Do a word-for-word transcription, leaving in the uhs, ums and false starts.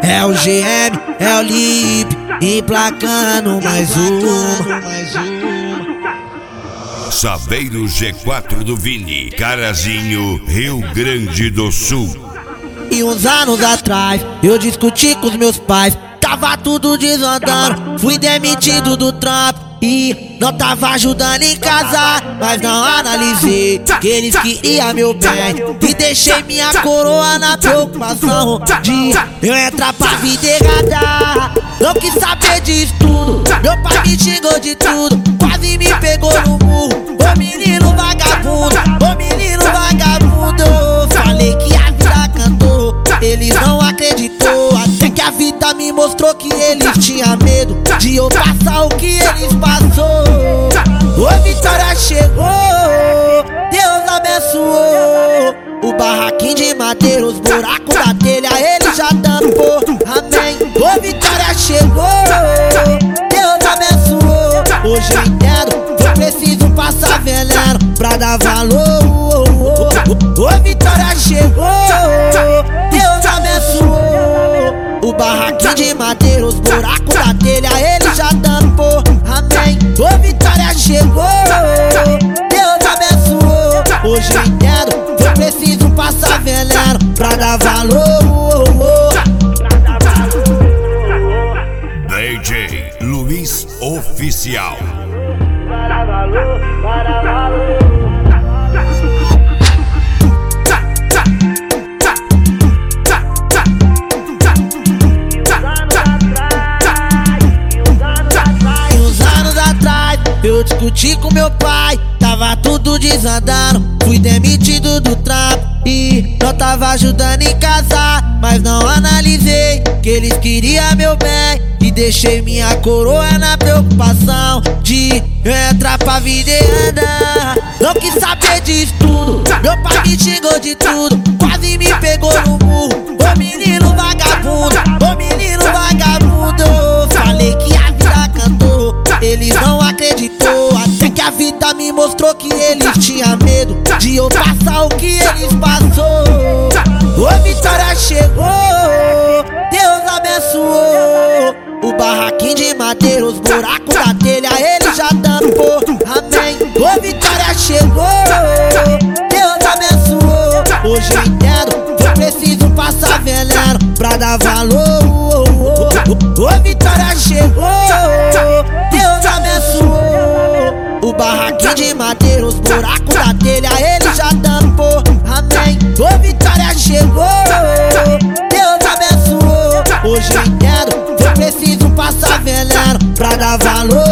É o G M, é o Lip, emplacando mais uma. Saveiro G quatro do Vini, Carazinho, Rio Grande do Sul. E uns anos atrás eu discuti com os meus pais, tava tudo desandando, fui demitido do trampo e não tava ajudando em casa, mas não analisei que eles queriam meu bem e deixei minha coroa na preocupação de eu entrar pra vida errada. Não quis saber disso tudo, meu pai me xingou de tudo, quase me pegou no murro. Ô menino vagabundo, ô menino vagabundo, falei que a vida cantou, eles não acreditou, até que a vida me mostrou que eles tinham medo de eu passar o que eles passou. Ô vitória chegou, Deus abençoou, o barraquinho de madeira, os buracos da telha ele já tampou, amém. Ô vitória chegou, Deus abençoou, hoje eu entendo, eu preciso passar veneno pra dar valor. Ô vitória chegou, Deus abençoou, o barraquinho de madeira, os buracos da telha ele já tampou, amém. Ô vitória chegou, Deus abençoou, hoje eu entendo, eu preciso passar veneno pra dar valor. D J Luiz Oficial. Para valor, para valor. Eu discuti com meu pai, tava tudo desandando, fui demitido do trampo e não tava ajudando em casa, mas não analisei que eles queriam meu bem e deixei minha coroa na preocupação de eu entrar pra vida e andar. Não quis saber disso tudo, meu pai me xingou de tudo, quase me pegou no murro. Ô menino vagabundo, ô menino vagabundo, falei que a vida cantou, eles não acreditou, até que a vida me mostrou que eles tinham medo de eu passar o que eles passou. Ô vitória chegou, Deus abençoou, o barraquinho de madeira, os buracos da telha ele já tampou, amém. Ô vitória chegou, Deus abençoou, hoje eu entendo, eu preciso passar veneno pra dar valor. Ô vitória chegou, Deus abençoou, o barraquinho de madeira, os buracos da telha ele já tampou, amém. Ô vitória chegou, Deus abençoou, hoje eu entendo, eu preciso passar veneno pra dar valor.